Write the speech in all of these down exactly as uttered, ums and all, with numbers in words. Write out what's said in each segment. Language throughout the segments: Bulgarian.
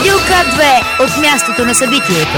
Радио К две от мястото на събитието.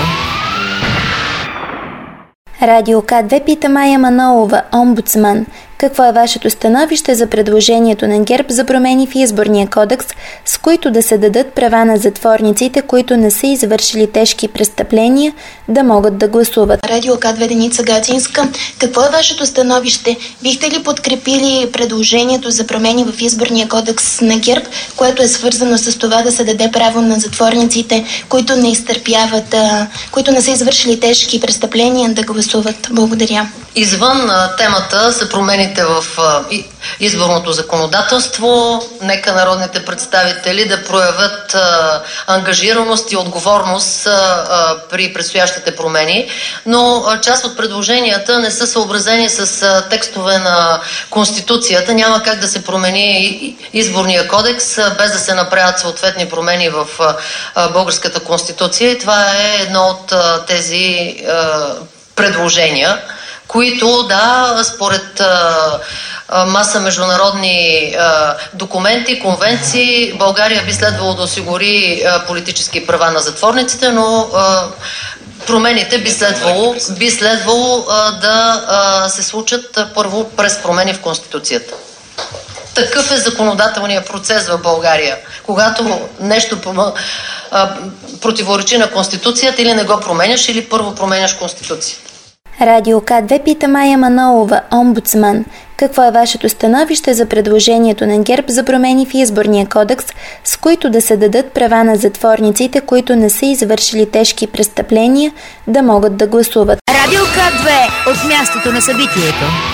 Радио К две пита Мая Манолова, омбудсман. Какво е вашето становище за предложението на ГЕРБ за промени в изборния кодекс, с които да се дадат права на затворниците, които не са извършили тежки престъпления, да могат да гласуват? Радио К две, Деница Гатинска. Какво е вашето становище? Бихте ли подкрепили предложението за промени в изборния кодекс на ГЕРБ, което е свързано с това да се даде право на затворниците, които не изтърпяват, а, които не са извършили тежки престъпления, да гласуват? Благодаря. Извън а, темата са промените в а, изборното законодателство. Нека народните представители да проявят а, ангажираност и отговорност а, а, при предстоящите промени, но а, част от предложенията не са съобразени с а, текстове на Конституцията. Няма как да се промени изборния кодекс а, без да се направят съответни промени в а, а, българската Конституция, и това е едно от а, тези а, предложения, които, да, според а, а, маса международни а, документи, конвенции, България би следвало да осигури а, политически права на затворниците, но а, промените би следвало, би следвало а, да а, се случат а, първо през промени в Конституцията. Такъв е законодателният процес в България. Когато нещо а, противоречи на Конституцията, или не го променяш, или първо променяш Конституцията. Радио К две пита Мая Манолова, омбудсман. Какво е вашето становище за предложението на ГЕРБ за промени в изборния кодекс, с които да се дадат права на затворниците, които не са извършили тежки престъпления, да могат да гласуват? Радио К две от мястото на събитието.